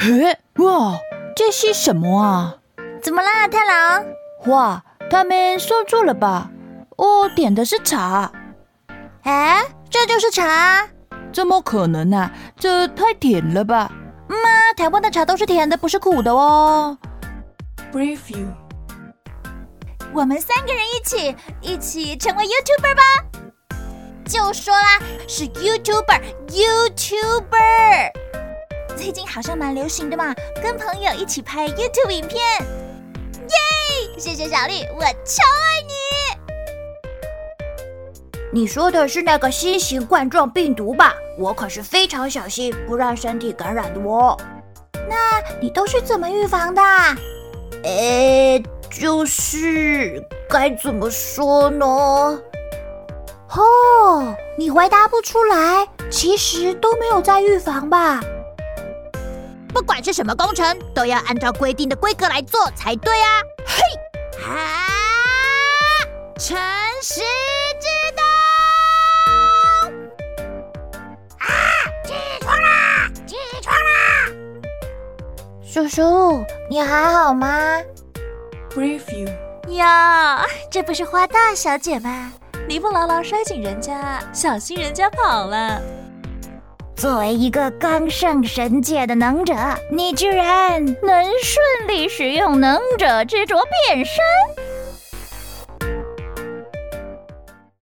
哇，这是什么啊？ 怎么啦，太郎？ 哇，他们说错了吧？我点的是茶。 哎，这就是茶？ 怎么可能啊？这太甜了吧？ 台湾的茶都是甜的，不是苦的哦。 Preview， 我们3个人一起成为 YouTuber 吧？就说啦，是 YouTuber。最近好像蛮流行的嘛，跟朋友一起拍 YouTube 影片。耶！谢谢小绿，我超爱你。你说的是那个新型冠状病毒吧？我可是非常小心，不让身体感染的哦。那你都是怎么预防的？就是该怎么说呢？哦，你回答不出来，其实都没有在预防吧？不管是什么工程，都要按照规定的规格来做才对啊！嘿，哈，诚实之道！啊，起床啦！起床啦！叔叔，你还好吗？ Preview， 呀，这不是花大小姐吗？你不牢牢摔紧人家，小心人家跑了。作为一个刚上神界的能者，你居然能顺利使用能者之镯变身，